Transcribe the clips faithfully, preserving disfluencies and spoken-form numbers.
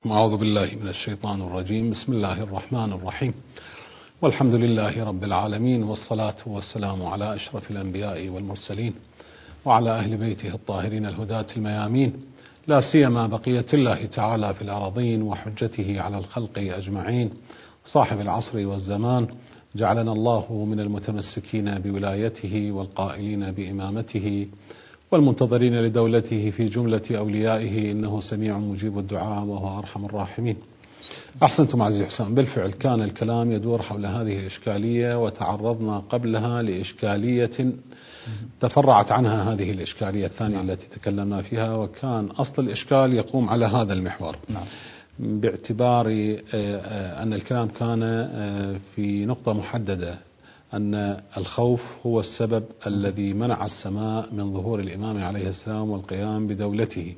أعوذ بالله من الشيطان الرجيم. بسم الله الرحمن الرحيم، والحمد لله رب العالمين، والصلاة والسلام على أشرف الأنبياء والمرسلين وعلى أهل بيته الطاهرين الهداة الميامين، لا سيما بقية الله تعالى في الأراضين وحجته على الخلق أجمعين، صاحب العصر والزمان، جعلنا الله من المتمسكين بولايته والقائلين بإمامته والمنتظرين لدولته في جملة أوليائه، إنه سميع مجيب الدعاء وهو أرحم الراحمين. أحسنتم عزيزي حسام، بالفعل كان الكلام يدور حول هذه الإشكالية، وتعرضنا قبلها لإشكالية تفرعت عنها هذه الإشكالية الثانية نعم. التي تكلمنا فيها، وكان أصل الإشكال يقوم على هذا المحور نعم. باعتبار أن الكلام كان في نقطة محددة، أن الخوف هو السبب الذي منع السماء من ظهور الإمام عليه السلام والقيام بدولته.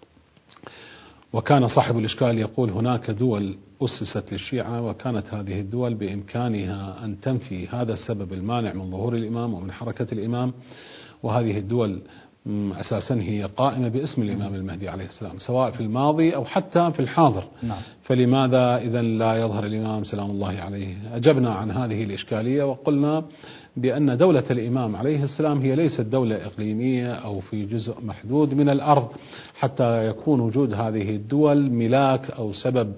وكان صاحب الإشكال يقول هناك دول أسست للشيعة، وكانت هذه الدول بإمكانها أن تنفي هذا السبب المانع من ظهور الإمام ومن حركة الإمام، وهذه الدول أساسا هي قائمة باسم الإمام المهدي عليه السلام، سواء في الماضي أو حتى في الحاضر نعم. فلماذا إذن لا يظهر الإمام سلام الله عليه؟ أجبنا عن هذه الإشكالية وقلنا بأن دولة الإمام عليه السلام هي ليست دولة إقليمية أو في جزء محدود من الأرض حتى يكون وجود هذه الدول ملاك أو سبب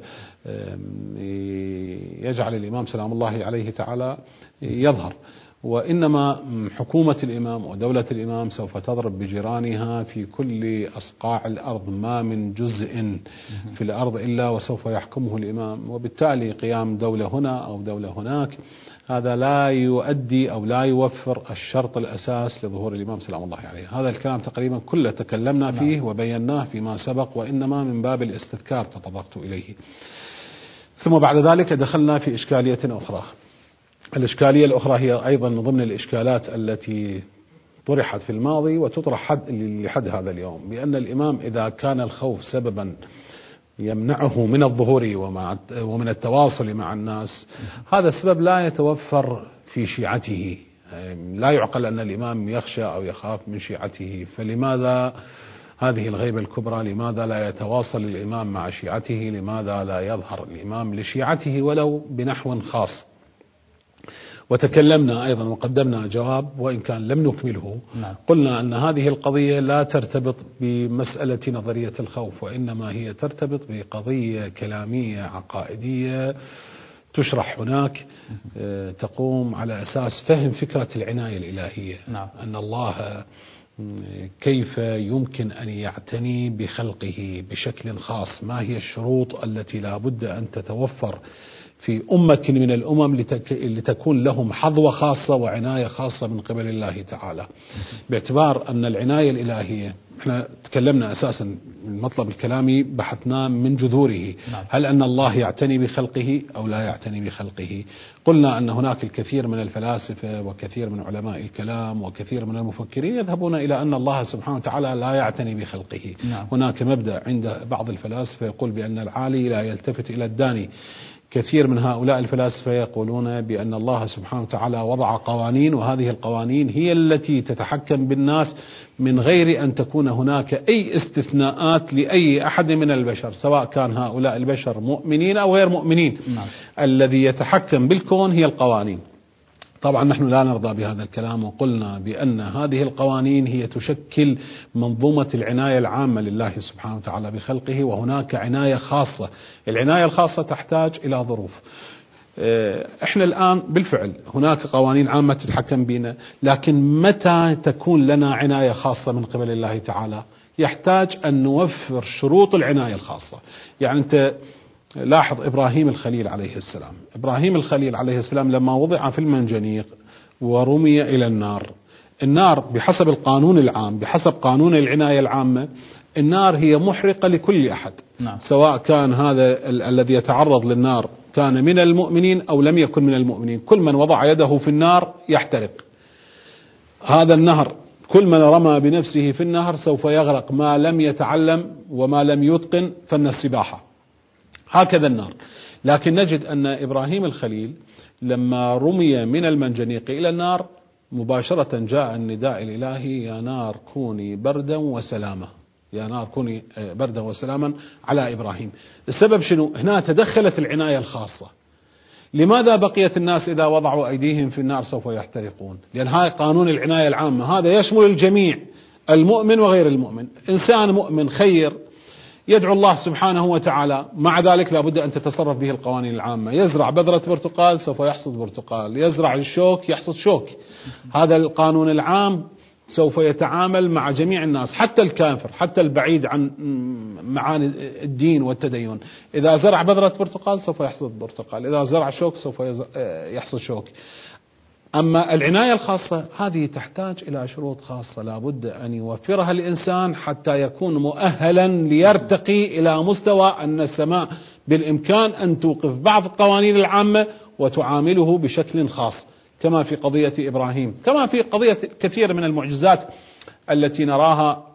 يجعل الإمام سلام الله عليه تعالى يظهر، وإنما حكومة الإمام ودولة الإمام سوف تضرب بجيرانها في كل أصقاع الأرض، ما من جزء في الأرض إلا وسوف يحكمه الإمام، وبالتالي قيام دولة هنا أو دولة هناك هذا لا يؤدي أو لا يوفر الشرط الأساس لظهور الإمام سلام الله عليه. هذا الكلام تقريبا كله تكلمنا فيه وبيناه فيما سبق، وإنما من باب الاستذكار تطرقت إليه. ثم بعد ذلك دخلنا في إشكالية أخرى. الإشكالية الأخرى هي أيضا من ضمن الإشكالات التي طرحت في الماضي وتطرح حد لحد هذا اليوم، بأن الإمام إذا كان الخوف سببا يمنعه من الظهور ومع ومن التواصل مع الناس، هذا السبب لا يتوفر في شيعته. لا يعقل أن الإمام يخشى أو يخاف من شيعته، فلماذا هذه الغيبة الكبرى؟ لماذا لا يتواصل الإمام مع شيعته؟ لماذا لا يظهر الإمام لشيعته ولو بنحو خاص؟ وتكلمنا أيضا وقدمنا جواب وإن كان لم نكمله نعم. قلنا أن هذه القضية لا ترتبط بمسألة نظرية الخوف، وإنما هي ترتبط بقضية كلامية عقائدية تشرح هناك تقوم على أساس فهم فكرة العناية الإلهية نعم. أن الله كيف يمكن أن يعتني بخلقه بشكل خاص، ما هي الشروط التي لا بد أن تتوفر في أمة من الأمم لتكون لهم حظوة خاصة وعناية خاصة من قبل الله تعالى، باعتبار أن العناية الإلهية احنا تكلمنا أساسا المطلب الكلامي بحثناه من جذوره، هل أن الله يعتني بخلقه أو لا يعتني بخلقه؟ قلنا أن هناك الكثير من الفلاسفة وكثير من علماء الكلام وكثير من المفكرين يذهبون إلى أن الله سبحانه وتعالى لا يعتني بخلقه نعم. هناك مبدأ عند بعض الفلاسفة يقول بأن العالي لا يلتفت إلى الداني. كثير من هؤلاء الفلاسفة يقولون بأن الله سبحانه وتعالى وضع قوانين، وهذه القوانين هي التي تتحكم بالناس من غير أن تكون هناك أي استثناءات لأي أحد من البشر، سواء كان هؤلاء البشر مؤمنين أو غير مؤمنين نعم. الذي يتحكم بالكون هي القوانين. طبعا نحن لا نرضى بهذا الكلام، وقلنا بأن هذه القوانين هي تشكل منظومة العناية العامة لله سبحانه وتعالى بخلقه، وهناك عناية خاصة. العناية الخاصة تحتاج إلى ظروف. احنا الآن بالفعل هناك قوانين عامة تتحكم بنا، لكن متى تكون لنا عناية خاصة من قبل الله تعالى؟ يحتاج أن نوفر شروط العناية الخاصة. يعني أنت لاحظ إبراهيم الخليل عليه السلام، إبراهيم الخليل عليه السلام لما وضع في المنجنيق ورمي إلى النار، النار بحسب القانون العام بحسب قانون العناية العامة النار هي محرقة لكل أحد نعم. سواء كان هذا ال- الذي يتعرض للنار كان من المؤمنين أو لم يكن من المؤمنين، كل من وضع يده في النار يحترق. هذا النهر كل من رمى بنفسه في النهر سوف يغرق، ما لم يتعلم وما لم يتقن فن السباحة، هكذا النار. لكن نجد أن إبراهيم الخليل لما رمي من المنجنيق إلى النار مباشرة جاء النداء الإلهي: يا نار كوني بردا وسلاما. يا نار كوني بردا وسلاما على إبراهيم. السبب شنو؟ هنا تدخلت العناية الخاصة. لماذا بقيت الناس إذا وضعوا أيديهم في النار سوف يحترقون؟ لأن هذا قانون العناية العامة، هذا يشمل الجميع، المؤمن وغير المؤمن. إنسان مؤمن خير يدعو الله سبحانه وتعالى، مع ذلك لابد أن تتصرف به القوانين العامة. يزرع بذرة برتقال سوف يحصد برتقال، يزرع الشوك يحصد شوك. هذا القانون العام سوف يتعامل مع جميع الناس، حتى الكافر، حتى البعيد عن معاني الدين والتدين. إذا زرع بذرة برتقال سوف يحصد برتقال، إذا زرع شوك سوف يحصد شوك. أما العناية الخاصة هذه تحتاج إلى شروط خاصة لابد أن يوفرها الإنسان حتى يكون مؤهلا ليرتقي إلى مستوى أن السماء بالإمكان أن توقف بعض القوانين العامة وتعامله بشكل خاص، كما في قضية إبراهيم، كما في قضية كثير من المعجزات التي نراها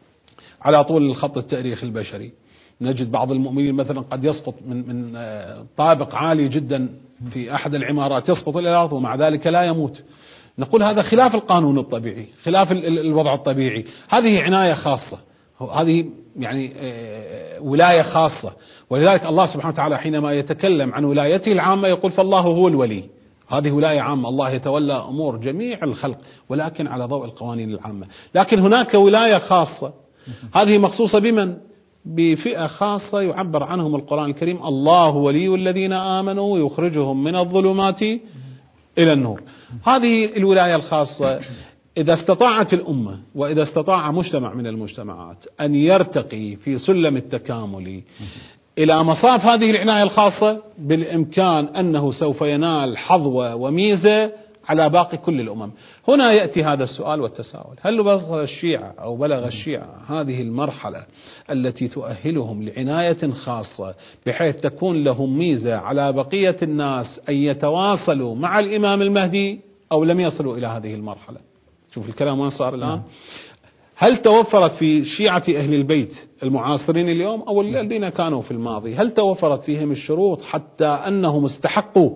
على طول الخط التاريخي البشري. نجد بعض المؤمنين مثلا قد يسقط من من طابق عالي جدا في أحد العمارات، يسقط إلى الأرض ومع ذلك لا يموت. نقول هذا خلاف القانون الطبيعي، خلاف الوضع الطبيعي. هذه عناية خاصة، هذه يعني ولاية خاصة. ولذلك الله سبحانه وتعالى حينما يتكلم عن ولايته العامة يقول فالله هو الولي. هذه ولاية عامة، الله يتولى أمور جميع الخلق ولكن على ضوء القوانين العامة. لكن هناك ولاية خاصة، هذه مخصوصة بمن؟ بفئة خاصة يعبر عنهم القرآن الكريم الله ولي الذين آمنوا يخرجهم من الظلمات إلى النور. هذه الولاية الخاصة إذا استطاعت الأمة وإذا استطاع مجتمع من المجتمعات أن يرتقي في سلم التكامل إلى مصاف هذه العناية الخاصة، بالإمكان أنه سوف ينال حظوة وميزة على باقي كل الأمم. هنا يأتي هذا السؤال والتساؤل: هل وصل الشيعة أو بلغ الشيعة هذه المرحلة التي تؤهلهم لعناية خاصة بحيث تكون لهم ميزة على بقية الناس أن يتواصلوا مع الإمام المهدي، أو لم يصلوا إلى هذه المرحلة؟ شوف الكلام وين صار الآن. هل توفرت في شيعة أهل البيت المعاصرين اليوم أو الذين كانوا في الماضي، هل توفرت فيهم الشروط حتى أنهم استحقوا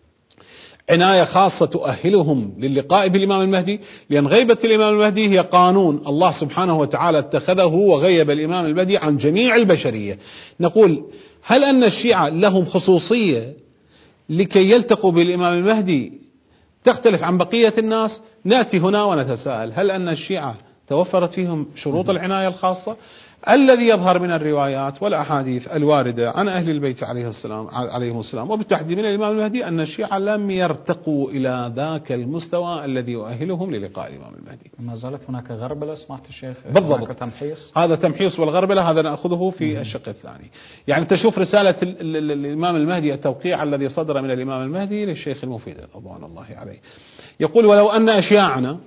عناية خاصة تؤهلهم للقاء بالإمام المهدي؟ لأن غيبة الإمام المهدي هي قانون الله سبحانه وتعالى اتخذه وغيب الإمام المهدي عن جميع البشرية. نقول هل أن الشيعة لهم خصوصية لكي يلتقوا بالإمام المهدي تختلف عن بقية الناس؟ نأتي هنا ونتساءل: هل أن الشيعة توفرت فيهم شروط العناية الخاصة؟ الذي يظهر من الروايات والأحاديث الواردة عن أهل البيت عليه السلام عليهم السلام وبالتحديد من الإمام المهدي أن الشيعة لم يرتقوا إلى ذاك المستوى الذي يؤهلهم للقاء الإمام المهدي. ما زالت هناك غربلة سمعت الشيخ؟ بالضبط، تمحيص. هذا تمحيص، والغربلة هذا نأخذه في الشق الثاني. يعني تشوف رسالة الإمام المهدي، التوقيع الذي صدر من الإمام المهدي للشيخ المفيد رضوان الله عليه، يقول: ولو أن أشياعنا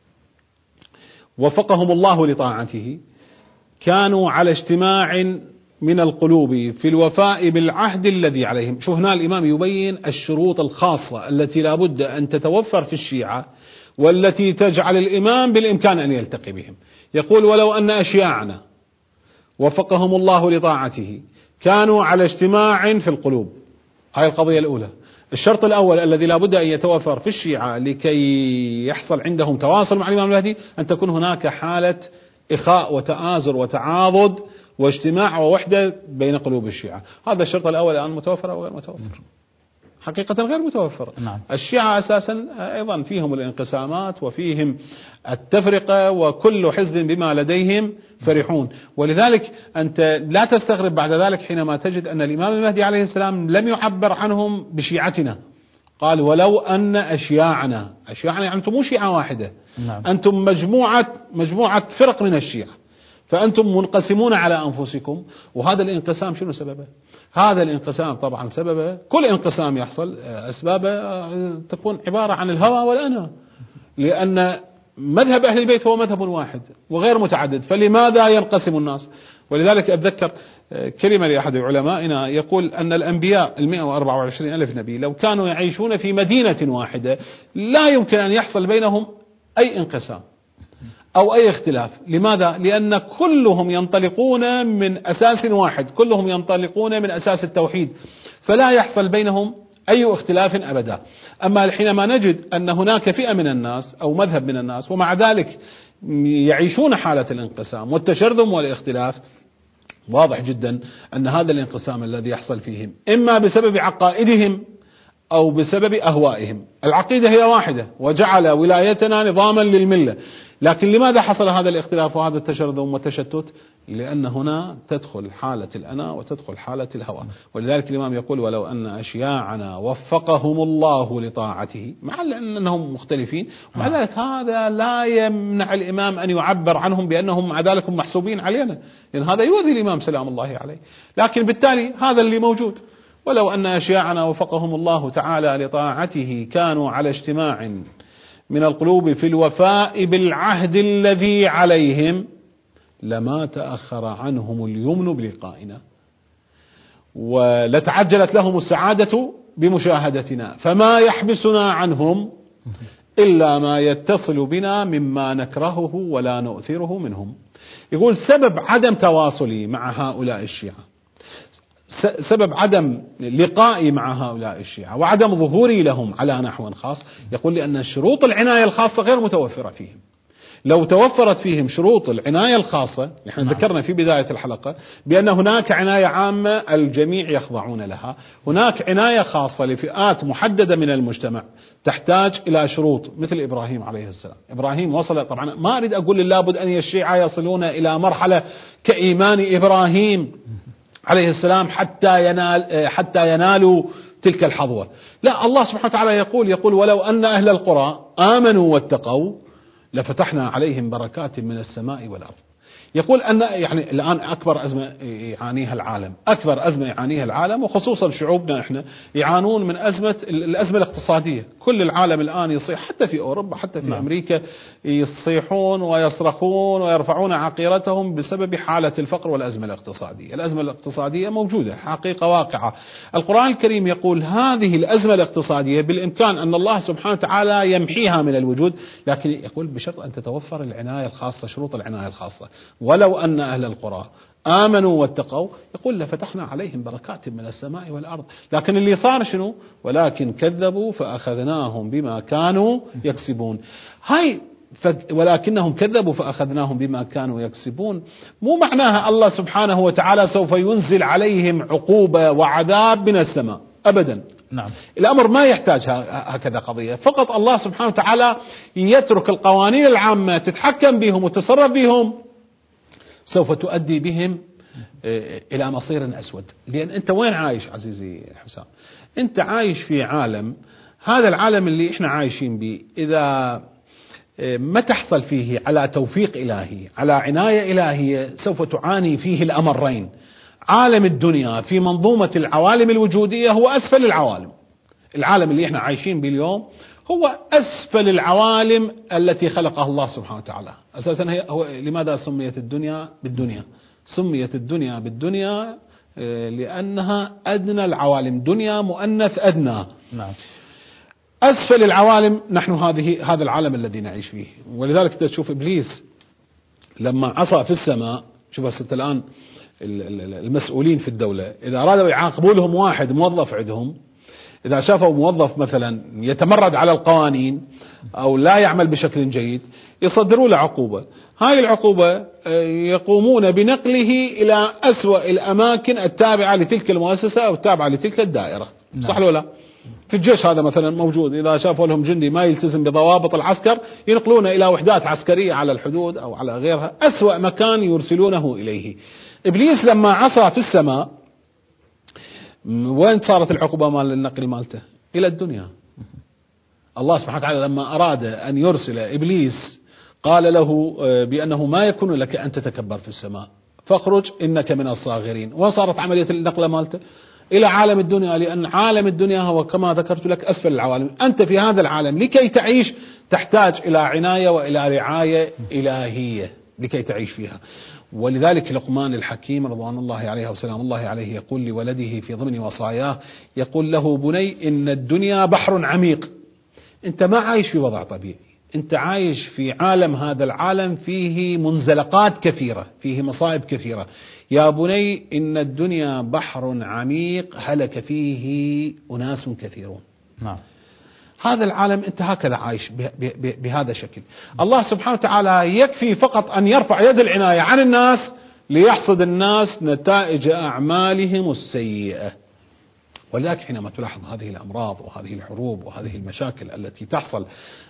وفقهم الله لطاعته كانوا على اجتماع من القلوب في الوفاء بالعهد الذي عليهم. شوف هنا الإمام يبين الشروط الخاصة التي لا بد أن تتوفر في الشيعة والتي تجعل الإمام بالإمكان أن يلتقي بهم. يقول: ولو أن أشياعنا وفقهم الله لطاعته كانوا على اجتماع في القلوب. هاي القضية الأولى. الشرط الأول الذي لا بد أن يتوفر في الشيعة لكي يحصل عندهم تواصل مع الإمام المهدي أن تكون هناك حالة إخاء وتآزر وتعاضد واجتماع ووحدة بين قلوب الشيعة. هذا الشرط الأول الآن متوفر أو غير متوفر؟ حقيقة غير متوفر. نعم. الشيعة أساسا أيضا فيهم الانقسامات وفيهم التفرقة، وكل حزب بما لديهم فرحون. ولذلك أنت لا تستغرب بعد ذلك حينما تجد أن الإمام المهدي عليه السلام لم يعبر عنهم بشيعتنا، قال: ولو أن أشياعنا. أشياعنا يعني أنتم مو شيعة واحدة. نعم. أنتم مجموعة مجموعة فرق من الشيعة، فأنتم منقسمون على أنفسكم. وهذا الانقسام شنو سببه؟ هذا الانقسام طبعا سببه، كل انقسام يحصل أسبابه تكون عبارة عن الهوى والأنا، لأن مذهب أهل البيت هو مذهب واحد وغير متعدد، فلماذا ينقسم الناس؟ ولذلك أتذكر كلمة لأحد علمائنا يقول أن الأنبياء المئة وأربعة وعشرين ألف نبي لو كانوا يعيشون في مدينة واحدة لا يمكن أن يحصل بينهم أي انقسام أو أي اختلاف. لماذا؟ لأن كلهم ينطلقون من أساس واحد، كلهم ينطلقون من أساس التوحيد، فلا يحصل بينهم أي اختلاف أبدا. أما حينما نجد أن هناك فئة من الناس أو مذهب من الناس ومع ذلك يعيشون حالة الانقسام والتشرذم والاختلاف، واضح جدا أن هذا الانقسام الذي يحصل فيهم إما بسبب عقائدهم أو بسبب أهوائهم. العقيدة هي واحدة وجعل ولايتنا نظاما للملة، لكن لماذا حصل هذا الاختلاف وهذا التشرذم والتشتت؟ لأن هنا تدخل حالة الأنا وتدخل حالة الهوى. ولذلك الإمام يقول ولو أن أشياعنا وفقهم الله لطاعته، مع أنهم مختلفين، ومع ذلك هذا لا يمنع الإمام أن يعبر عنهم بأنهم مع ذلك محسوبين علينا، لأن هذا يؤذي الإمام سلام الله عليه. لكن بالتالي هذا اللي موجود. ولو أن أشياعنا وفقهم الله تعالى لطاعته كانوا على اجتماع من القلوب في الوفاء بالعهد الذي عليهم لما تأخر عنهم اليمن بلقائنا ولتعجلت لهم السعادة بمشاهدتنا، فما يحبسنا عنهم إلا ما يتصل بنا مما نكرهه ولا نؤثره منهم. يقول سبب عدم تواصلي مع هؤلاء الشيعة، سبب عدم لقائي مع هؤلاء الشيعة وعدم ظهوري لهم على نحو خاص، يقول لأن شروط العناية الخاصة غير متوفرة فيهم. لو توفرت فيهم شروط العناية الخاصة، نحن نعم. ذكرنا في بداية الحلقة بأن هناك عناية عامة الجميع يخضعون لها، هناك عناية خاصة لفئات محددة من المجتمع تحتاج إلى شروط، مثل إبراهيم عليه السلام. إبراهيم وصل، طبعا ما أريد أقول لابد أن الشيعة يصلون إلى مرحلة كإيمان إبراهيم عليه السلام حتى ينال حتى ينالوا تلك الحظوة، لا. الله سبحانه وتعالى يقول يقول ولو أن أهل القرى آمنوا واتقوا لفتحنا عليهم بركات من السماء والأرض. يقول أن يعني الآن أكبر أزمة يعانيها العالم، أكبر أزمة يعانيها العالم وخصوصا شعوبنا إحنا يعانون من أزمة الأزمة الاقتصادية. كل العالم الآن يصيح، حتى في أوروبا حتى في نعم. أمريكا يصيحون ويصرخون ويرفعون عقيرتهم بسبب حالة الفقر والأزمة الاقتصادية. الأزمة الاقتصادية موجودة، حقيقة واقعة. القرآن الكريم يقول هذه الأزمة الاقتصادية بالإمكان أن الله سبحانه وتعالى يمحيها من الوجود، لكن يقول بشرط أن تتوفر العناية الخاصة، شروط العناية الخاصة. ولو أن أهل القرى آمنوا واتقوا يقول لفتحنا عليهم بركات من السماء والأرض. لكن اللي صار شنو؟ ولكن كذبوا فأخذناهم بما كانوا يكسبون. هاي ولكنهم كذبوا فأخذناهم بما كانوا يكسبون مو معناها الله سبحانه وتعالى سوف ينزل عليهم عقوبة وعذاب من السماء أبدا. نعم. الأمر ما يحتاج هكذا قضية، فقط الله سبحانه وتعالى يترك القوانين العامة تتحكم بهم وتصرف بهم، سوف تؤدي بهم إلى مصير أسود. لأن أنت وين عايش عزيزي حسام؟ أنت عايش في عالم، هذا العالم اللي إحنا عايشين به إذا ما تحصل فيه على توفيق إلهي، على عناية إلهية، سوف تعاني فيه الأمرين. عالم الدنيا في منظومة العوالم الوجودية هو أسفل العوالم. العالم اللي إحنا عايشين به اليوم هو أسفل العوالم التي خلقها الله سبحانه وتعالى. أساسا هي هو لماذا سميت الدنيا بالدنيا؟ سميت الدنيا بالدنيا لأنها أدنى العوالم، دنيا مؤنث أدنى. نعم. أسفل العوالم نحن هذه هذا العالم الذي نعيش فيه. ولذلك تشوف إبليس لما عصى في السماء، شوف هسه الآن المسؤولين في الدولة إذا أرادوا يعاقبوا لهم واحد موظف عندهم، إذا شافوا موظف مثلا يتمرد على القوانين أو لا يعمل بشكل جيد يصدروا له عقوبة. هاي العقوبة يقومون بنقله إلى أسوأ الأماكن التابعة لتلك المؤسسة أو التابعة لتلك الدائرة. صح ولا لا؟ في الجيش هذا مثلا موجود، إذا شافوا لهم جندي ما يلتزم بضوابط العسكر ينقلونه إلى وحدات عسكرية على الحدود أو على غيرها، أسوأ مكان يرسلونه إليه. إبليس لما عصى في السماء وين صارت العقوبة مال النقل مالته؟ إلى الدنيا. الله سبحانه وتعالى لما أراد أن يرسل إبليس قال له بأنه ما يكون لك أن تتكبر في السماء فاخرج إنك من الصاغرين. وصارت عملية النقل مالته إلى عالم الدنيا، لأن عالم الدنيا هو كما ذكرت لك أسفل العوالم. أنت في هذا العالم لكي تعيش تحتاج إلى عناية وإلى رعاية إلهية لكي تعيش فيها. ولذلك لقمان الحكيم رضوان الله عليه وسلام الله عليه يقول لولده في ضمن وصاياه، يقول له بني إن الدنيا بحر عميق. أنت ما عايش في وضع طبيعي، أنت عايش في عالم، هذا العالم فيه منزلقات كثيرة، فيه مصائب كثيرة. يا بني إن الدنيا بحر عميق هلك فيه أناس كثيرون. نعم. هذا العالم أنت هكذا عايش بهذا الشكل. الله سبحانه وتعالى يكفي فقط أن يرفع يد العناية عن الناس ليحصد الناس نتائج أعمالهم السيئة. ولذلك حينما تلاحظ هذه الأمراض وهذه الحروب وهذه المشاكل التي تحصل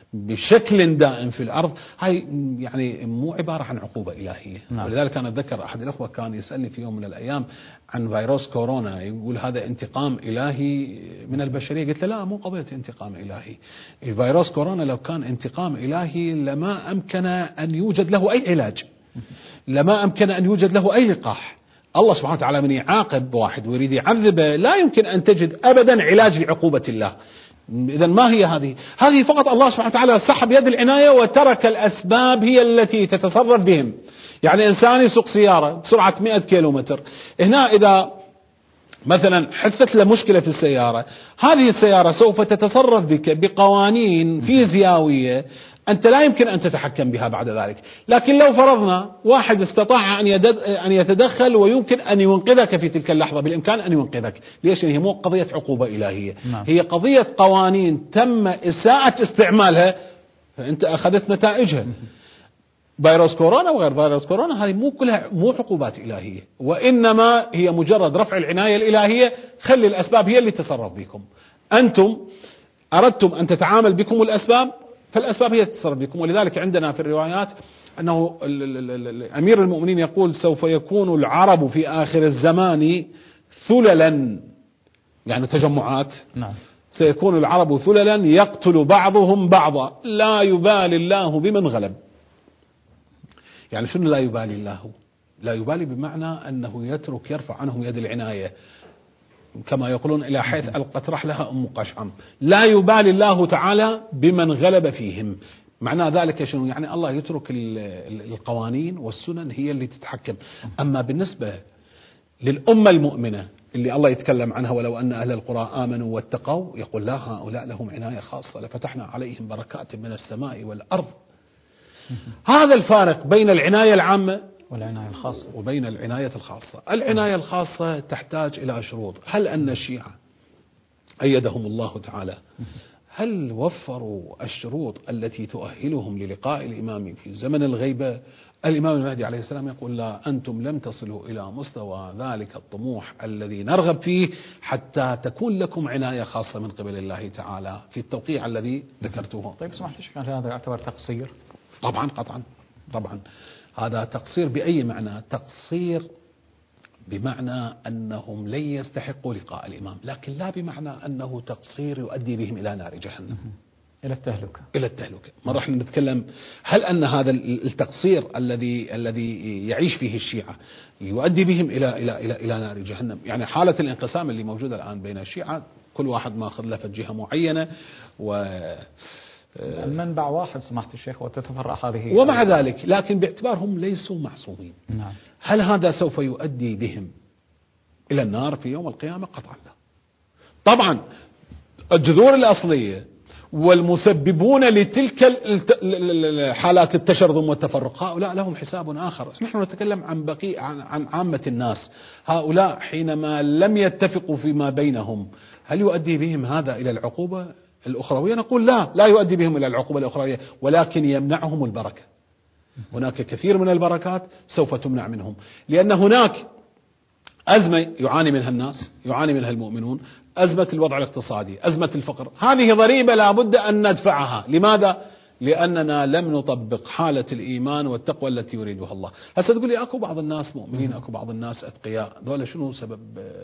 بشكل دائم في الأرض، هاي يعني مو عبارة عن عقوبة إلهية. نعم. ولذلك أنا أتذكر أحد الأخوة كان يسألني في يوم من الأيام عن فيروس كورونا، يقول هذا انتقام إلهي من البشرية. قلت له لا، مو قضية انتقام إلهي. الفيروس كورونا لو كان انتقام إلهي لما أمكن أن يوجد له أي علاج، لما أمكن أن يوجد له أي لقاح. الله سبحانه وتعالى من يعاقب واحد ويريد يعذبه لا يمكن أن تجد أبدا علاج لعقوبة الله. إذن ما هي هذه؟ هذه فقط الله سبحانه وتعالى سحب يد العناية وترك الأسباب هي التي تتصرف بهم. يعني إنسان يسوق سيارة بسرعة مئة كيلومتر، هنا إذا مثلا حدثت له مشكلة في السيارة، هذه السيارة سوف تتصرف بك بقوانين فيزيائية أنت لا يمكن أن تتحكم بها بعد ذلك. لكن لو فرضنا واحد استطاع أن يتدخل ويمكن أن ينقذك في تلك اللحظة، بالإمكان أن ينقذك. ليش؟ هي مو قضية عقوبة إلهية. نعم. هي قضية قوانين تم إساءة استعمالها فأنت أخذت نتائجها. فيروس كورونا وغير فيروس كورونا هذه مو كلها مو عقوبات إلهية، وإنما هي مجرد رفع العناية الإلهية. خلي الأسباب هي اللي تتصرف بكم. أنتم أردتم أن تتعامل بكم الأسباب، فالأسباب هي تتصرف بكم. ولذلك عندنا في الروايات أنه أمير المؤمنين يقول سوف يكون العرب في آخر الزمان ثللا، يعني تجمعات. نعم. سيكون العرب ثللا يقتل بعضهم بعضا لا يبالي الله بمن غلب. يعني شنو لا يبالي الله؟ لا يبالي بمعنى أنه يترك يرفع عنهم يد العناية، كما يقولون إلى حيث ألقت رحلها أم قشعم. لا يبالي الله تعالى بمن غلب فيهم. معنى ذلك شنو؟ يعني الله يترك القوانين والسنن هي اللي تتحكم. أما بالنسبة للأمة المؤمنة اللي الله يتكلم عنها ولو أن أهل القرى آمنوا واتقوا، يقول لا هؤلاء لهم عناية خاصة لفتحنا عليهم بركات من السماء والأرض. هذا الفارق بين العناية العامة والعناية الخاصة وبين العناية الخاصة. العناية الخاصة تحتاج إلى شروط. هل أن الشيعة أيدهم الله تعالى هل وفروا الشروط التي تؤهلهم للقاء الإمام في زمن الغيبة؟ الإمام المهدي عليه السلام يقول لا، أنتم لم تصلوا إلى مستوى ذلك الطموح الذي نرغب فيه حتى تكون لكم عناية خاصة من قبل الله تعالى في التوقيع الذي ذكرته. طيب سمحت شيخ، هذا يعتبر تقصير؟ طبعا قطعا طبعا هذا تقصير. بأي معنى تقصير؟ بمعنى أنهم لن يستحقوا لقاء الإمام، لكن لا بمعنى أنه تقصير يؤدي بهم إلى نار جهنم، إلى التهلكة. إلى التهلكة. ما راح نتكلم هل أن هذا التقصير الذي الذي يعيش فيه الشيعة يؤدي بهم إلى إلى إلى إلى نار جهنم. يعني حالة الانقسام اللي موجودة الآن بين الشيعة، كل واحد ماخذ له جهة معينة و المنبع واحد سمحت الشيخ وتتفرع هذه. ومع ذلك لكن باعتبارهم ليسوا معصومين، نعم. هل هذا سوف يؤدي بهم إلى النار في يوم القيامة؟ قطعا لا. طبعا الجذور الأصلية والمسببون لتلك حالات التشرذم والتفرق هؤلاء لهم حساب آخر. نحن نتكلم عن بقي عن, عن عامة الناس. هؤلاء حينما لم يتفقوا فيما بينهم هل يؤدي بهم هذا إلى العقوبة الأخروية؟ نقول لا، لا يؤدي بهم إلى العقوبة الأخروية، ولكن يمنعهم البركة. هناك كثير من البركات سوف تمنع منهم، لأن هناك أزمة يعاني منها الناس، يعاني منها المؤمنون، أزمة الوضع الاقتصادي، أزمة الفقر. هذه ضريبة لا بد أن ندفعها. لماذا؟ لأننا لم نطبق حالة الإيمان والتقوى التي يريدها الله. هسه تقول لي أكو بعض الناس مؤمنين، أكو بعض الناس أتقياء، دول شنو سبب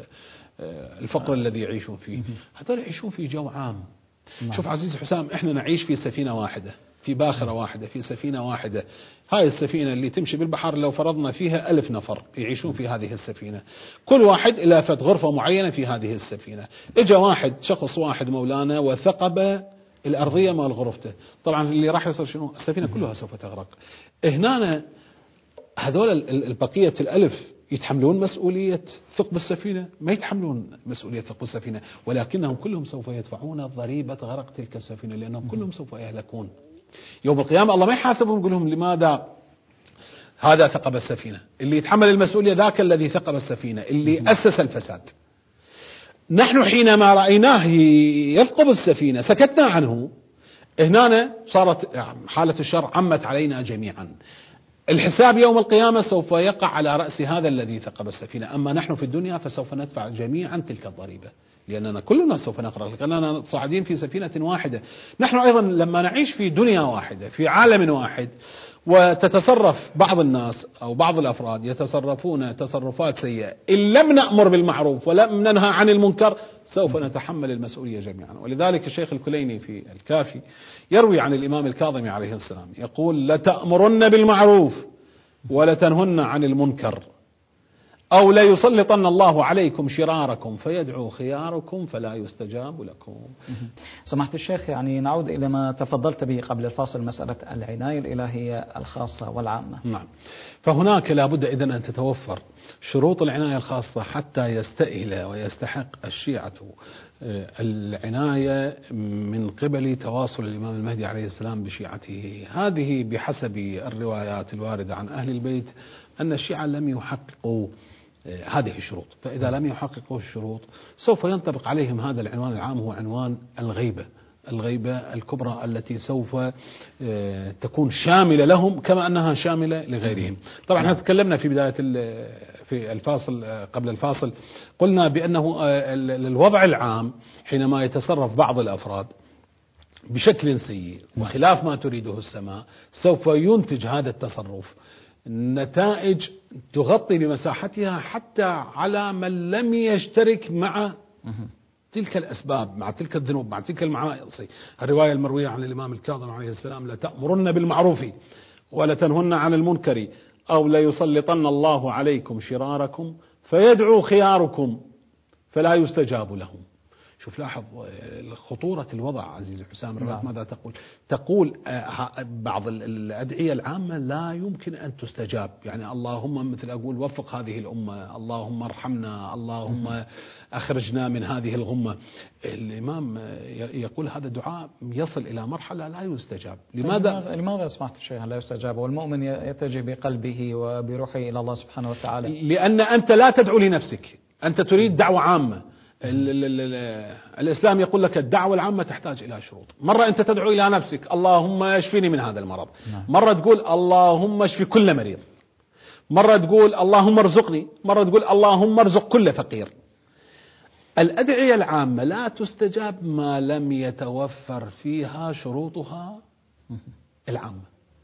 الفقر الذي يعيشون فيه؟ هذول يعيشون في جو عام. شوف عزيز حسام، احنا نعيش في سفينة واحدة، في باخرة واحدة، في سفينة واحدة. هاي السفينة اللي تمشي بالبحر لو فرضنا فيها ألف نفر يعيشون في هذه السفينة، كل واحد إلى فت غرفة معينة في هذه السفينة. اجا واحد شخص واحد مولانا وثقب الأرضية مال غرفته، طبعا اللي راح يصير شنو؟ السفينة كلها سوف تغرق. هنا هذول البقية الألف يتحملون مسؤولية ثقب السفينة؟ ما يتحملون مسؤولية ثقب السفينة، ولكنهم كلهم سوف يدفعون ضريبة غرق تلك السفينة، لأنهم كلهم سوف يهلكون. يوم القيامة الله ما يحاسبهم يقول لهم لماذا هذا ثقب السفينة. اللي يتحمل المسؤولية ذاك الذي ثقب السفينة، اللي أسس الفساد. نحن حينما رأيناه يثقب السفينة سكتنا عنه، هنا صارت حالة الشر عمت علينا جميعا. الحساب يوم القيامة سوف يقع على رأس هذا الذي ثقب السفينة، أما نحن في الدنيا فسوف ندفع جميعا تلك الضريبة، لأننا كلنا سوف نقرأ، لأننا صاعدين في سفينة واحدة. نحن أيضا لما نعيش في دنيا واحدة في عالم واحد، وتتصرف بعض الناس أو بعض الأفراد يتصرفون تصرفات سيئة، إن لم نأمر بالمعروف ولم ننهى عن المنكر سوف نتحمل المسؤولية جميعا. ولذلك الشيخ الكليني في الكافي يروي عن الإمام الكاظم عليه السلام يقول: لتأمرن بالمعروف ولتنهن عن المنكر، أو لا يسلطن الله عليكم شراركم فيدعو خياركم فلا يستجاب لكم. سمحت الشيخ، يعني نعود إلى ما تفضلت به قبل الفاصل، مسألة العناية الإلهية الخاصة والعامة. نعم، فهناك لابد إذن أن تتوفر شروط العناية الخاصة حتى يستأهل ويستحق الشيعة العناية من قبل تواصل الإمام المهدي عليه السلام بشيعته. هذه بحسب الروايات الواردة عن أهل البيت أن الشيعة لم يحققوا هذه الشروط، فإذا لم يحققوا الشروط سوف ينطبق عليهم هذا العنوان العام، هو عنوان الغيبة، الغيبة الكبرى التي سوف تكون شاملة لهم كما أنها شاملة لغيرهم. طبعا احنا تكلمنا في بداية في الفاصل قبل الفاصل، قلنا بأنه الوضع العام حينما يتصرف بعض الأفراد بشكل سيء وخلاف ما تريده السماء سوف ينتج هذا التصرف نتائج تغطي بمساحتها حتى على من لم يشترك مع تلك الأسباب، مع تلك الذنوب، مع تلك المعاصي. الرواية المروية عن الإمام الكاظم عليه السلام: لتأمرن بالمعروف ولتنهن عن المنكر، أو ليسلطن الله عليكم شراركم فيدعو خياركم فلا يستجاب لهم. شوف لاحظ خطورة الوضع عزيزي حسام. الرب ماذا تقول؟ تقول بعض الأدعية العامة لا يمكن أن تستجاب، يعني اللهم مثل أقول وفق هذه الأمة، اللهم ارحمنا، اللهم أخرجنا من هذه الغمة. الإمام يقول هذا الدعاء يصل إلى مرحلة لا يستجاب. لماذا؟ لماذا سمعت الشيخ لا يستجاب والمؤمن يتجه بقلبه وبروحه إلى الله سبحانه وتعالى؟ لأن أنت لا تدعو لنفسك، أنت تريد دعوة عامة. ال ال ال الإسلام يقول لك الدعوة العامة تحتاج إلى شروط. مرة أنت تدعو إلى نفسك: اللهم اشفني من هذا المرض. مرة تقول اللهم اشفي كل مريض. مرة تقول اللهم ارزقني. مرة تقول اللهم ارزق كل فقير. الأدعية العامة لا تستجاب ما لم يتوفر فيها شروطها العامة.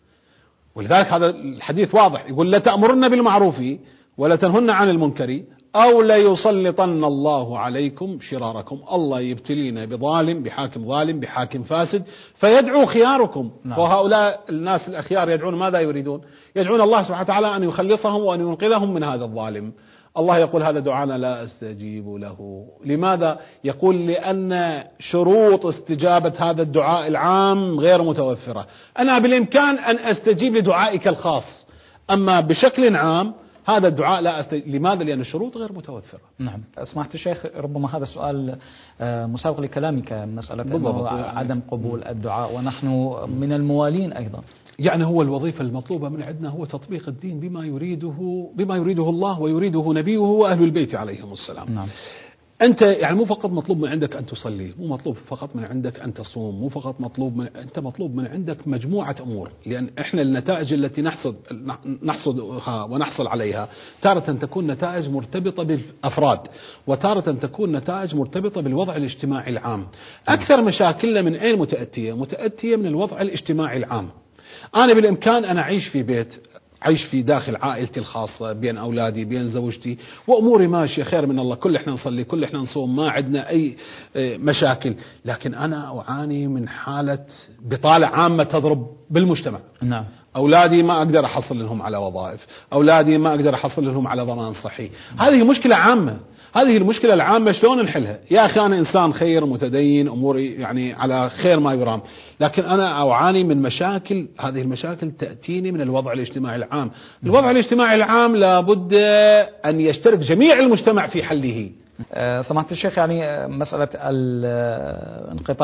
ولذلك هذا الحديث واضح، يقول: لا تأمرن بالمعروف ولا تنهن عن المنكر، أو لا يسلطن الله عليكم شراركم. الله يبتلينا بظالم، بحاكم ظالم، بحاكم فاسد، فيدعو خياركم. نعم. وهؤلاء الناس الأخيار يدعون ماذا يريدون؟ يدعون الله سبحانه وتعالى أن يخلصهم وأن ينقذهم من هذا الظالم. الله يقول هذا دعانا لا أستجيب له. لماذا؟ يقول لأن شروط استجابة هذا الدعاء العام غير متوفرة. أنا بالإمكان أن أستجيب لدعائك الخاص، أما بشكل عام هذا الدعاء لا أستجيب. لماذا؟ لأن الشروط غير متوفرة. نعم. سمعت الشيخ، ربما هذا السؤال مساوق لكلامك، مسألة عدم قبول الدعاء، ونحن من الموالين أيضا. يعني هو الوظيفة المطلوبة من عندنا هو تطبيق الدين بما يريده بما يريده الله ويريده نبيه وأهل البيت عليهم السلام. نعم. أنت يعني مو فقط مطلوب من عندك أن تصلي، مو مطلوب فقط من عندك أن تصوم، مو فقط مطلوب من أنت مطلوب من عندك مجموعة أمور. لأن إحنا النتائج التي نحصد نحصدها ونحصل عليها تارة تكون نتائج مرتبطة بالأفراد، وتارة تكون نتائج مرتبطة بالوضع الاجتماعي العام. أكثر مشاكلنا من أين متأتية؟ متأتية من الوضع الاجتماعي العام. أنا بالإمكان أنا أعيش في بيت، عيش في داخل عائلتي الخاصة، بين أولادي، بين زوجتي، وأموري ماشية خير من الله، كل إحنا نصلي، كل إحنا نصوم، ما عندنا أي مشاكل. لكن أنا أعاني من حالة بطالة عامة تضرب بالمجتمع. نعم. أولادي ما أقدر أحصل لهم على وظائف، أولادي ما أقدر أحصل لهم على ضمان صحي. هذه مشكلة عامة. هذه المشكلة العامة شلون نحلها؟ يا أخي أنا إنسان خير متدين، أموري يعني على خير ما يرام، لكن أنا أعاني من مشاكل. هذه المشاكل تأتيني من الوضع الاجتماعي العام. الوضع الاجتماعي العام لابد أن يشترك جميع المجتمع في حله. سمعت الشيخ، يعني مسألة الانقطاع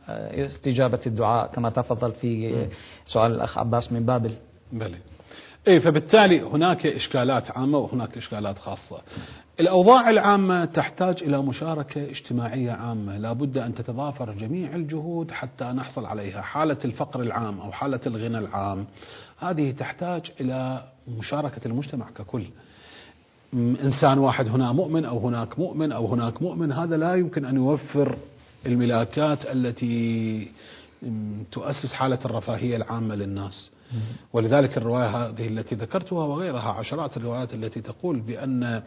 استجابة الدعاء كما تفضل في سؤال الأخ عباس من بابل. بلي. إيه، فبالتالي هناك إشكالات عامة وهناك إشكالات خاصة. الأوضاع العامة تحتاج إلى مشاركة اجتماعية عامة، لا بد أن تتضافر جميع الجهود حتى نحصل عليها. حالة الفقر العام أو حالة الغنى العام هذه تحتاج إلى مشاركة المجتمع ككل. إنسان واحد هنا مؤمن أو هناك مؤمن أو هناك مؤمن، هذا لا يمكن أن يوفر الملاكات التي تؤسس حالة الرفاهية العامة للناس. ولذلك الرواية هذه التي ذكرتها وغيرها عشرات الروايات التي تقول بأن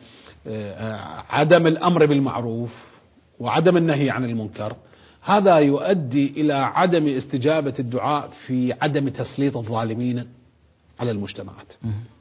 عدم الأمر بالمعروف وعدم النهي عن المنكر هذا يؤدي إلى عدم استجابة الدعاء في عدم تسليط الظالمين على المجتمعات.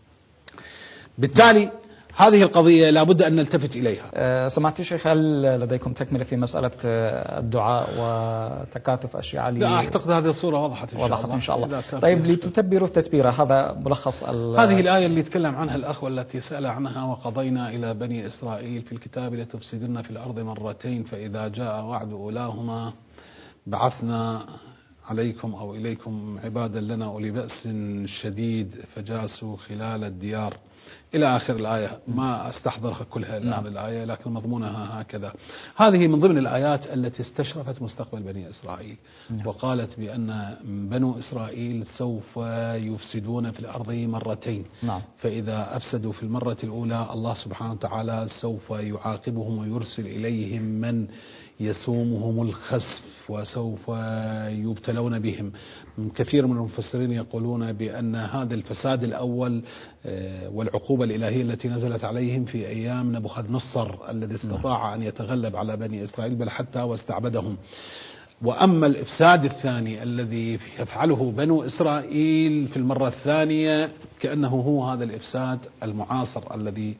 بالتالي هذه القضية لا بد أن نلتفت إليها. أه سمعت شيخ، هل لديكم تكملة في مسألة الدعاء وتكاتف أشياء؟ لا أعتقد هذه الصورة وضحت إن شاء وضحت الله. إن شاء الله. طيب لتتبروا التتبيرة، هذا ملخص هذه الآية اللي يتكلم عنها الأخ والتي سأل عنها: وقضينا إلى بني إسرائيل في الكتاب لتفسدن في الأرض مرتين فإذا جاء وعد أولاهما بعثنا عليكم أو إليكم عبادا لنا أولي بأس شديد فجاسوا خلال الديار إلى آخر الآية. ما أستحضرها كلها الآن نعم. الآية لكن مضمونها هكذا. هذه من ضمن الآيات التي استشرفت مستقبل بني إسرائيل نعم. وقالت بأن بنو إسرائيل سوف يفسدون في الأرض مرتين نعم. فإذا أفسدوا في المرة الأولى الله سبحانه وتعالى سوف يعاقبهم ويرسل إليهم من يسومهم الخسف وسوف يبتلون بهم. كثير من المفسرين يقولون بأن هذا الفساد الأول والعقوبة الإلهية التي نزلت عليهم في أيام نبوخذ نصر الذي استطاع أن يتغلب على بني إسرائيل بل حتى واستعبدهم. وأما الإفساد الثاني الذي يفعله بنو إسرائيل في المرة الثانية كأنه هو هذا الإفساد المعاصر الذي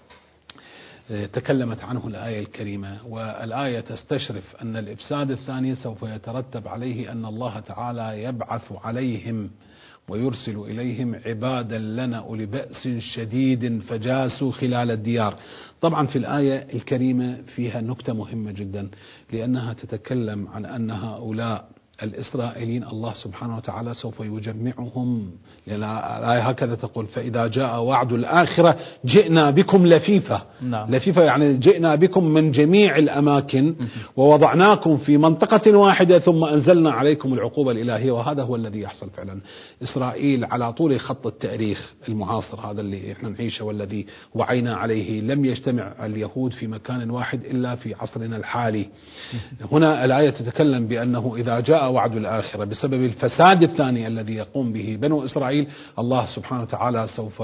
تكلمت عنه الآية الكريمة. والآية تستشرف أن الإفساد الثاني سوف يترتب عليه أن الله تعالى يبعث عليهم ويرسل إليهم عبادا لنا أولي بأس شديد فجاسوا خلال الديار. طبعا في الآية الكريمة فيها نكتة مهمة جدا، لأنها تتكلم عن أن هؤلاء الإسرائيليين الله سبحانه وتعالى سوف يجمعهم، لأن الآية هكذا تقول: فإذا جاء وعد الآخرة جئنا بكم لفيفة. نعم. لفيفة يعني جئنا بكم من جميع الأماكن ووضعناكم في منطقة واحدة ثم أنزلنا عليكم العقوبة الإلهية. وهذا هو الذي يحصل فعلا. إسرائيل على طول خط التاريخ المعاصر هذا اللي احنا نعيشه والذي وعينا عليه لم يجتمع اليهود في مكان واحد إلا في عصرنا الحالي. هنا الآية تتكلم بأنه إذا جاء وعد الآخرة بسبب الفساد الثاني الذي يقوم به بنو إسرائيل الله سبحانه وتعالى سوف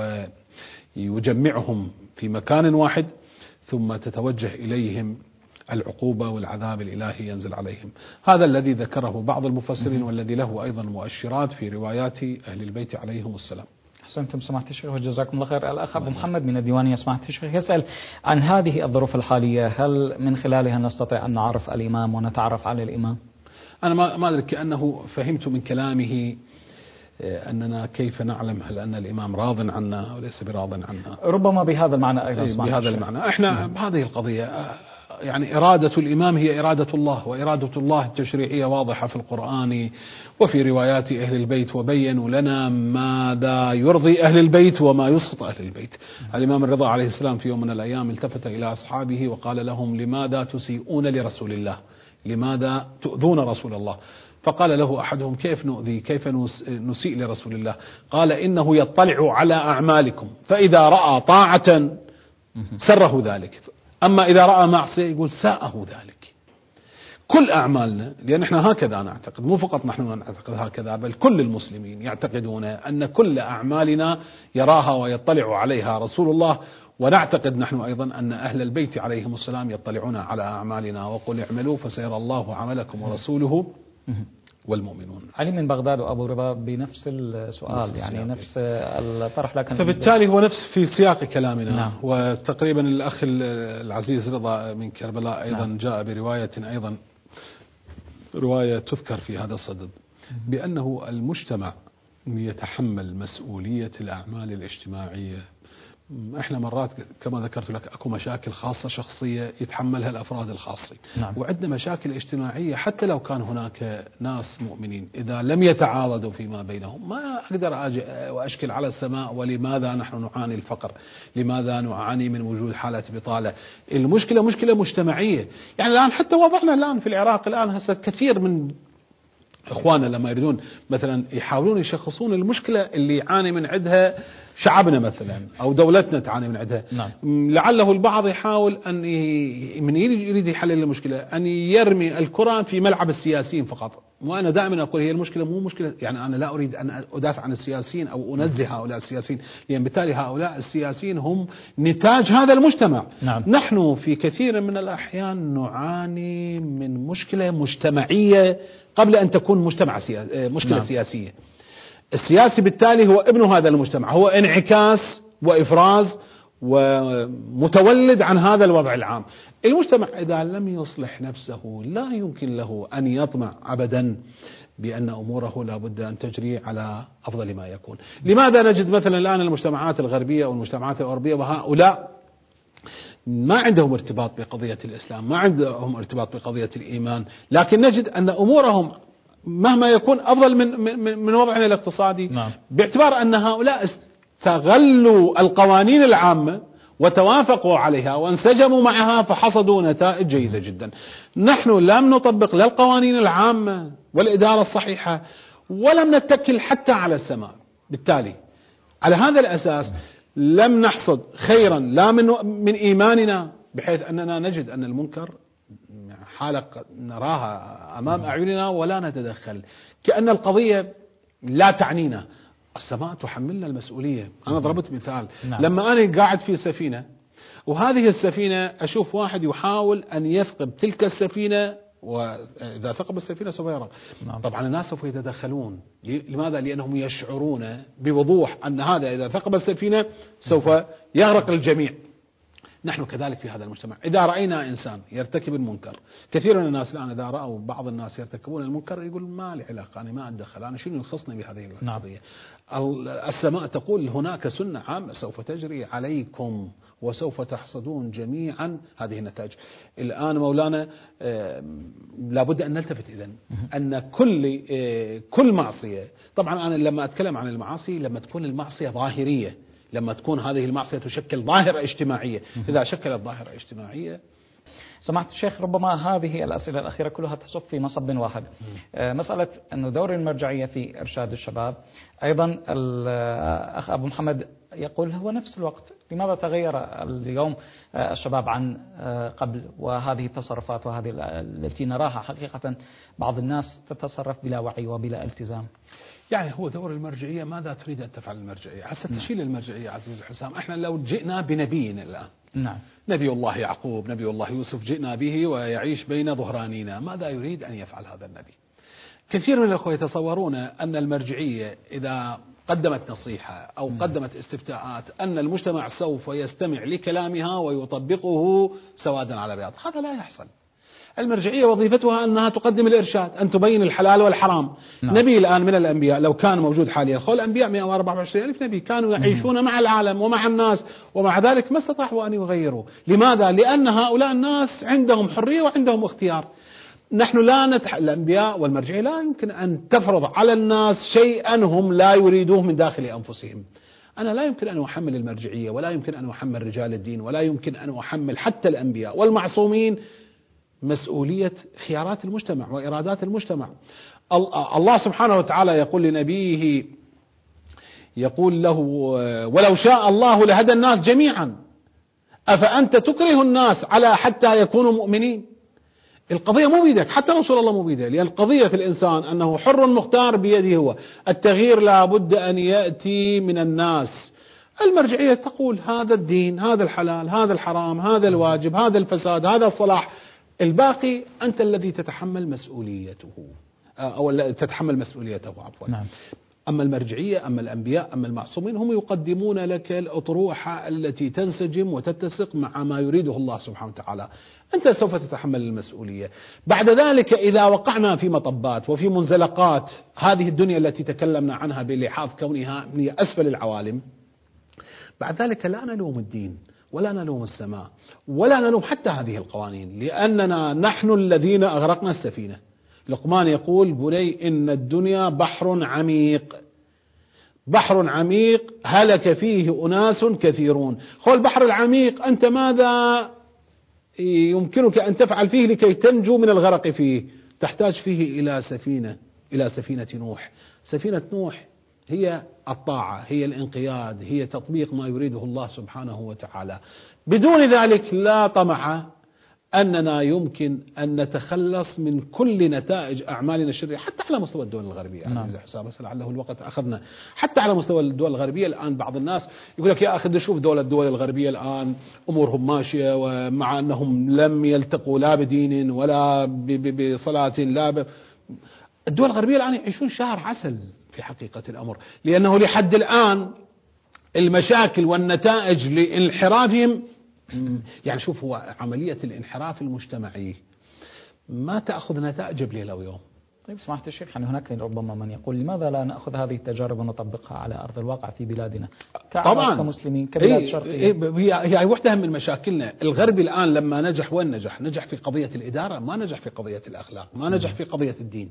يجمعهم في مكان واحد ثم تتوجه إليهم العقوبة والعذاب الإلهي ينزل عليهم. هذا الذي ذكره بعض المفسرين والذي له أيضا مؤشرات في روايات أهل البيت عليهم السلام. أحسنتم سماحة الشيخ وجزاكم الله خير. الأخ أبو محمد من الديوانية سماحة الشيخ يسأل عن هذه الظروف الحالية، هل من خلالها نستطيع أن نعرف الإمام ونتعرف على الإمام؟ أنا ما ما أدري، كأنه فهمت من كلامه أننا كيف نعلم هل أن الإمام راض عنا أو ليس براض عنا. ربما بهذا المعنى أيضا. بهذا المعنى إحنا بهذه القضية يعني إرادة الإمام هي إرادة الله، وإرادة الله التشريعية واضحة في القرآن وفي روايات أهل البيت، وبينوا لنا ماذا يرضي أهل البيت وما يسخط أهل البيت. الإمام الرضا عليه السلام في يوم من الأيام التفت إلى أصحابه وقال لهم: لماذا تسيئون لرسول الله؟ لماذا تؤذون رسول الله؟ فقال له أحدهم: كيف نؤذي؟ كيف نسيء لرسول الله؟ قال: إنه يطلع على أعمالكم فإذا رأى طاعة سره ذلك، أما إذا رأى معصية يقول ساءه ذلك. كل أعمالنا، لأن احنا هكذا نعتقد، مو فقط نحن نعتقد هكذا بل كل المسلمين يعتقدون أن كل أعمالنا يراها ويطلع عليها رسول الله، ونعتقد نحن أيضا أن أهل البيت عليهم السلام يطلعون على أعمالنا. وقل اعملوا فسيرى الله عملكم ورسوله والمؤمنون. علي من بغداد وأبو رضا بنفس السؤال، نفس يعني نفس الطرح، لكن فبالتالي هو نفس في سياق كلامنا. نعم. وتقريبا الأخ العزيز رضا من كربلاء أيضا نعم. جاء برواية أيضا رواية تذكر في هذا الصدد بأنه المجتمع يتحمل مسؤولية الأعمال الاجتماعية احنا مرات كما ذكرت لك اكو مشاكل خاصة شخصية يتحملها الافراد الخاصين، نعم. وعندنا مشاكل اجتماعية حتى لو كان هناك ناس مؤمنين اذا لم يتعاضدوا فيما بينهم ما اقدر اجي واشكل على السماء ولماذا نحن نعاني الفقر، لماذا نعاني من وجود حالة بطالة. المشكلة مشكلة مجتمعية. يعني الان حتى وضعنا الان في العراق الان هسه كثير من اخواننا لما يريدون مثلا يحاولون يشخصون المشكلة اللي يعاني من عندها شعبنا مثلا او دولتنا تعاني من عندها، نعم. لعله البعض يحاول ان من يريد يحلل المشكله ان يرمي الكره في ملعب السياسيين فقط، وانا دائما اقول هي المشكله مو مشكله، يعني انا لا اريد ان ادافع عن السياسيين او انزه هؤلاء السياسيين، لان بالتالي هؤلاء السياسيين هم نتاج هذا المجتمع، نعم. نحن في كثير من الاحيان نعاني من مشكله مجتمعيه قبل ان تكون مجتمع سياسي، مشكله نعم. سياسيه. السياسي بالتالي هو ابن هذا المجتمع، هو انعكاس وإفراز ومتولد عن هذا الوضع العام. المجتمع إذا لم يصلح نفسه لا يمكن له أن يطمع أبدا بأن أموره لا بد أن تجري على أفضل ما يكون. لماذا نجد مثلا الآن المجتمعات الغربية والمجتمعات الأوروبية وهؤلاء ما عندهم ارتباط بقضية الإسلام، ما عندهم ارتباط بقضية الإيمان، لكن نجد أن أمورهم مهما يكون أفضل من من من وضعنا الاقتصادي، نعم. باعتبار أن هؤلاء استغلوا القوانين العامة وتوافقوا عليها وانسجموا معها فحصدوا نتائج جيدة جدا. نحن لم نطبق لا القوانين العامة والإدارة الصحيحة ولم نتكل حتى على السماء، بالتالي على هذا الأساس لم نحصد خيرا لا من من إيماننا، بحيث أننا نجد أن المنكر حالة نراها أمام أعيننا ولا نتدخل، كأن القضية لا تعنينا. السماء تحملنا المسؤولية. أنا ضربت مثال، نعم. لما أنا قاعد في سفينة وهذه السفينة أشوف واحد يحاول أن يثقب تلك السفينة، وإذا ثقب السفينة سوف يغرق، نعم. طبعا الناس سوف يتدخلون. لماذا؟ لأنهم يشعرون بوضوح أن هذا إذا ثقب السفينة سوف يغرق الجميع. نحن كذلك في هذا المجتمع، إذا رأينا إنسان يرتكب المنكر، كثير من الناس الآن إذا رأوا بعض الناس يرتكبون المنكر يقول ما لي علاقة، أنا ما أتدخل، أنا شنو يخصني بهذه القضية؟ السماء تقول هناك سنة عامة سوف تجري عليكم وسوف تحصدون جميعا هذه النتائج. الآن مولانا لابد أن نلتفت إذن أن كل كل معصية، طبعا أنا لما أتكلم عن المعاصي لما تكون المعصية ظاهرية، لما تكون هذه المعصية تشكل ظاهرة اجتماعية، إذا شكلت ظاهرة اجتماعية. سمعت الشيخ، ربما هذه الأسئلة الأخيرة كلها تصب في مصب واحد، مسألة أنه دور المرجعية في إرشاد الشباب. أيضا الأخ أبو محمد يقول هو نفس الوقت لماذا تغير اليوم الشباب عن قبل، وهذه التصرفات وهذه التي نراها حقيقة بعض الناس تتصرف بلا وعي وبلا التزام. يعني هو دور المرجعية، ماذا تريد أن تفعل المرجعية؟ حتى تشيل المرجعية عزيز حسام. احنا لو جئنا بنبينا الآن، نعم. نبي الله يعقوب، نبي الله يوسف، جئنا به ويعيش بين ظهرانينا، ماذا يريد أن يفعل هذا النبي؟ كثير من الأخوة يتصورون أن المرجعية إذا قدمت نصيحة أو قدمت استفتاءات أن المجتمع سوف يستمع لكلامها ويطبقه سوادا على بياض. هذا لا يحصل. المرجعية وظيفتها أنها تقدم الإرشاد، أن تبين الحلال والحرام. نعم. نبي الآن من الأنبياء لو كان موجود حاليا، خل الأنبياء مئة وأربعة وعشرين ألف نبي كانوا يعيشون مع العالم ومع الناس، ومع ذلك ما استطاعوا أن يغيروا. لماذا؟ لأن هؤلاء الناس عندهم حرية وعندهم اختيار. نحن لا نتح... الأنبياء والمرجعية لا يمكن أن تفرض على الناس شيئا هم لا يريدوه من داخل أنفسهم. أنا لا يمكن أن أحمل المرجعية، ولا يمكن أن أحمل رجال الدين، ولا يمكن أن أحمل حتى الأنبياء والمعصومين مسؤولية خيارات المجتمع وإرادات المجتمع. الله سبحانه وتعالى يقول لنبيه، يقول له ولو شاء الله لهدى الناس جميعا أفأنت تكره الناس على حتى يكونوا مؤمنين. القضية مو بيدك، حتى رسول الله مو بيده، لأن قضية الإنسان أنه حر مختار بيده هو. التغيير لا بد أن يأتي من الناس. المرجعية تقول هذا الدين، هذا الحلال، هذا الحرام، هذا الواجب، هذا الفساد، هذا الصلاح، الباقي أنت الذي تتحمل مسؤوليته أو تتحمل مسؤوليته عفوا. نعم. أما المرجعية، أما الأنبياء، أما المعصومين هم يقدمون لك الأطروحة التي تنسجم وتتسق مع ما يريده الله سبحانه وتعالى. أنت سوف تتحمل المسؤولية. بعد ذلك إذا وقعنا في مطبات وفي منزلقات هذه الدنيا التي تكلمنا عنها بلحاظ كونها هي أسفل العوالم، بعد ذلك لا نلوم الدين ولا نلوم السماء ولا نلوم حتى هذه القوانين، لأننا نحن الذين أغرقنا السفينة. لقمان يقول: بني إن الدنيا بحر عميق، بحر عميق هلك فيه أناس كثيرون. خذ البحر العميق، أنت ماذا يمكنك أن تفعل فيه لكي تنجو من الغرق فيه؟ تحتاج فيه إلى سفينة، إلى سفينة نوح. سفينة نوح هي الطاعة، هي الانقياد، هي تطبيق ما يريده الله سبحانه وتعالى. بدون ذلك لا طمع أننا يمكن أن نتخلص من كل نتائج أعمالنا الشريرة حتى على مستوى الدول الغربية. نعم. عزيزي حسام، بس لعله الوقت أخذنا. حتى على مستوى الدول الغربية الآن بعض الناس يقول لك: يا أخي شوف دول الدول الغربية الآن أمورهم ماشية، ومع أنهم لم يلتقوا لا بدين ولا بصلاة لا ب... الدول الغربية الآن يعيشون شهر عسل في حقيقة الأمر، لأنه لحد الآن المشاكل والنتائج لانحرافهم، يعني شوف، هو عملية الانحراف المجتمعي ما تأخذ نتائج بليلة ويوم. طيب سمعت الشيخ، يعني هناك ربما من يقول: لماذا لا نأخذ هذه التجارب ونطبقها على أرض الواقع في بلادنا طبعا كمسلمين كبلاد شرقية؟ هي هي وحدة من مشاكلنا. الغرب الآن لما نجح، وين نجح؟ نجح في قضية الإدارة، ما نجح في قضية الأخلاق، ما نجح في قضية الدين.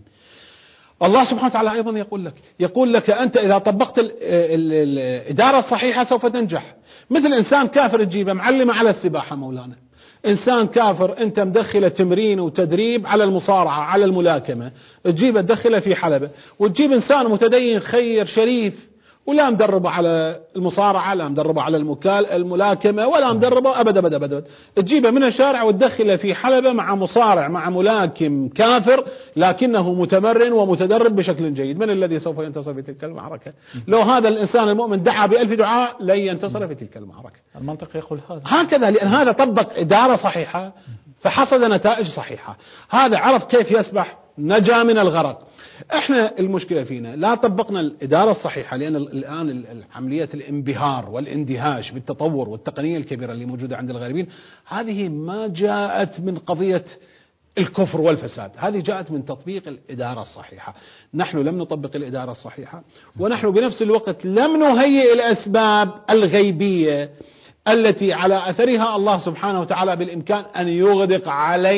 الله سبحانه وتعالى أيضا يقول لك يقول لك أنت إذا طبقت ال ال الإدارة الصحيحة سوف تنجح. مثل إنسان كافر تجيبه معلمة على السباحة مولانا، إنسان كافر أنت مدخله تمرين وتدريب على المصارعة على الملاكمة، تجيبه تدخله في حلبة، وتجيب إنسان متدين خير شريف ولا مدربه على المصارعة، لا مدربه على المكال الملاكمة، ولا مدربه أبدا أبدا أبدا، تجيبه من الشارع وتدخله في حلبة مع مصارع مع ملاكم كافر لكنه متمرن ومتدرب بشكل جيد. من الذي سوف ينتصر في تلك المعركة؟ لو هذا الإنسان المؤمن دعا بألف دعاء لن ينتصر في تلك المعركة. المنطق يقول هذا هكذا، لأن هذا طبق إدارة صحيحة فحصد نتائج صحيحة، هذا عرف كيف يسبح نجا من الغرق. احنا المشكلة فينا لا طبقنا الإدارة الصحيحة، لأن الآن عملية الانبهار والاندهاش بالتطور والتقنية الكبيرة اللي موجودة عند الغربيين، هذه ما جاءت من قضية الكفر والفساد، هذه جاءت من تطبيق الإدارة الصحيحة. نحن لم نطبق الإدارة الصحيحة، ونحن بنفس الوقت لم نهيئ الأسباب الغيبية التي على أثرها الله سبحانه وتعالى بالإمكان أن يغدق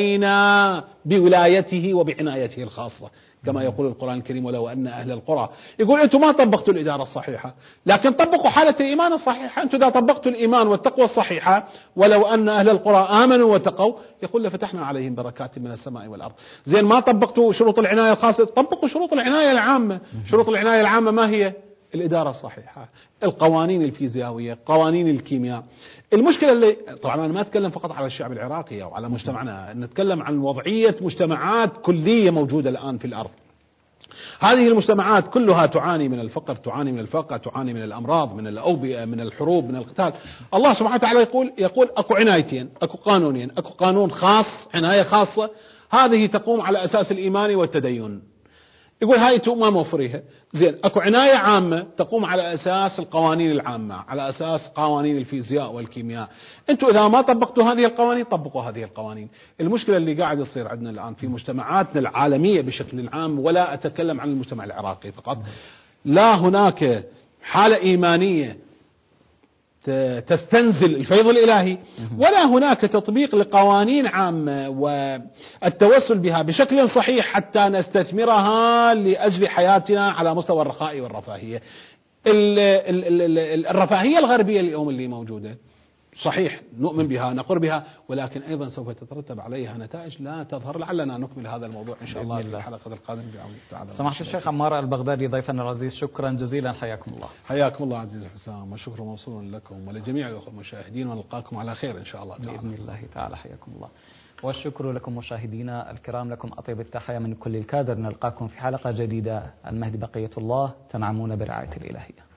علينا بولايته وبعنايته الخاصة، كما يقول القرآن الكريم: ولو أن أهل القرى. يقول أنتم ما طبقتوا الإدارة الصحيحة، لكن طبقوا حالة الإيمان الصحيحة. أنتم إذا طبقتوا الإيمان والتقوى الصحيحة، ولو أن أهل القرى آمنوا وتقوا، يقول لفتحنا عليهم بركات من السماء والأرض. زين، ما طبقتوا شروط العناية الخاصة، طبقوا شروط العناية العامة. شروط العناية العامة ما هي؟ الإدارة الصحيحة، القوانين الفيزيائية، قوانين الكيمياء. المشكلة اللي طبعا أنا ما أتكلم فقط على الشعب العراقي أو على مجتمعنا، نتكلم عن وضعية مجتمعات كلية موجودة الآن في الأرض. هذه المجتمعات كلها تعاني من الفقر، تعاني من الفاقة، تعاني من الأمراض، من الأوبئة، من الحروب، من القتال. الله سبحانه وتعالى يقول يقول أكو عنايتين، أكو قانونين، أكو قانون خاص، عناية خاصة، هذه تقوم على أساس الإيمان والتدين. يقول هاي انتم ما موفريها. زين، اكو عناية عامة تقوم على اساس القوانين العامة، على اساس قوانين الفيزياء والكيمياء. انتم اذا ما طبقتوا هذه القوانين طبقوا هذه القوانين. المشكلة اللي قاعد يصير عندنا الان في مجتمعاتنا العالمية بشكل عام، ولا اتكلم عن المجتمع العراقي فقط، لا هناك حالة ايمانية تستنزل الفيض الإلهي، ولا هناك تطبيق لقوانين عامة والتوسل بها بشكل صحيح حتى نستثمرها لأجل حياتنا على مستوى الرخاء والرفاهية. الرفاهية الغربية اليوم اللي موجودة صحيح نؤمن بها نقر بها، ولكن أيضا سوف تترتب عليها نتائج لا تظهر. لعلنا نكمل هذا الموضوع إن شاء الله في الحلقة القادمة بعون تعالى. سماحة الشيخ عمار البغدادي ضيفنا العزيز، شكرا جزيلا، حياكم الله. حياكم الله عزيزي حسام، والشكر موصول لكم ولجميع الأخوة المشاهدين، ونلقاكم على خير إن شاء الله تعالى. بإذن الله تعالى، حياكم الله. والشكر لكم مشاهدينا الكرام، لكم أطيب التحية من كل الكادر. نلقاكم في حلقة جديدة. المهدي بقية الله، تنعمون برعاية الإلهية.